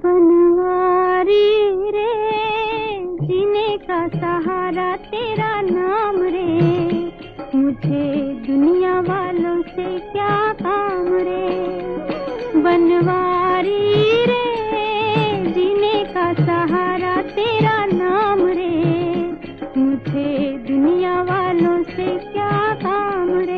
बनवारी रे, जीने का सहारा तेरा नाम रे, मुझे दुनिया वालों से क्या काम रे। बनवारी रे, जीने का सहारा तेरा नाम रे, मुझे दुनिया वालों से क्या काम रे।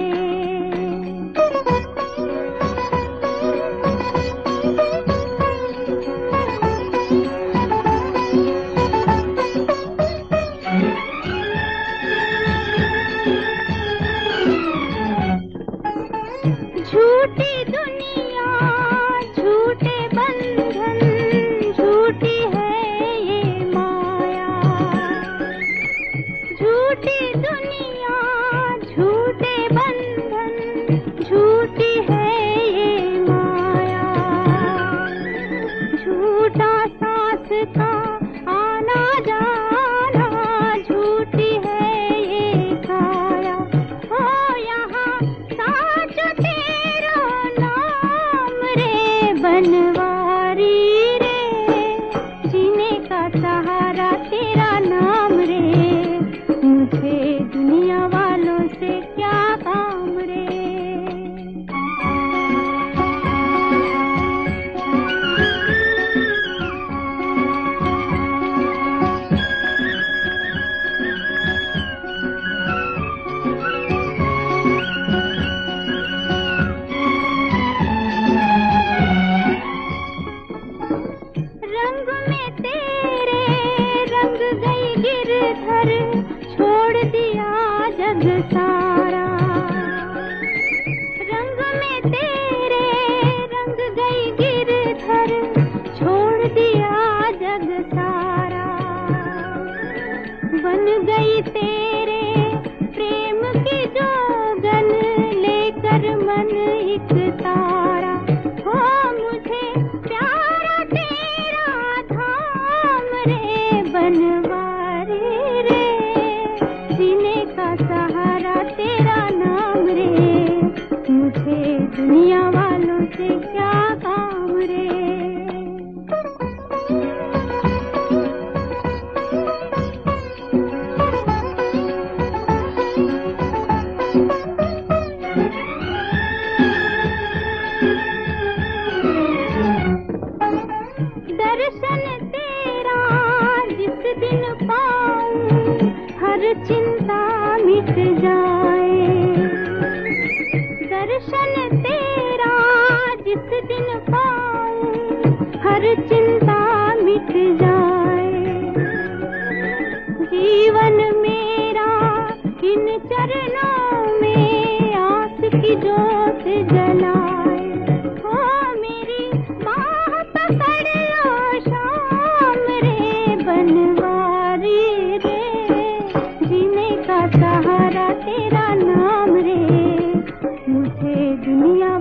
झूठी दुनिया, झूठे बंधन, झूठी है ये माया। झूठी दुनिया, झूठे बंधन, झूठी है ये माया। झूठा सांस का आना जाना, झूठी है ये काया। हो यहाँ साच तेरा नाम रे, बनवारी रे, जीने का सहारा तेरा नाम रे, मुझे दुनिया वालों से क्या काम रे। रंग में तेरे रंग गई गिरधर, छोड़ दिया जग सारा। रंग में तेरे रंग गई गिरधर, छोड़ दिया जग सारा। बन गई तेरे प्रेम की जोगन, लेकर मन एक तारा। हो मुझे प्यारा तेरा धाम रे, बनवारी रे, जीने का सहारा तेरा नाम रे, मुझे दुनिया वालों से क्या काम रे। दर्शन तेरा जिस दिन पाऊं, हर चिंता मिट जाए। दर्शन तेरा जिस दिन पाऊं, हर चिंता मिट जाए। जीवन मेरा इन चरणों में आस की जोत जलाए। हो मेरी बाह पकड़ लो शाम रे, बनवारी रे, जीने का सहारा तेरा नाम रे, मुझे दुनिया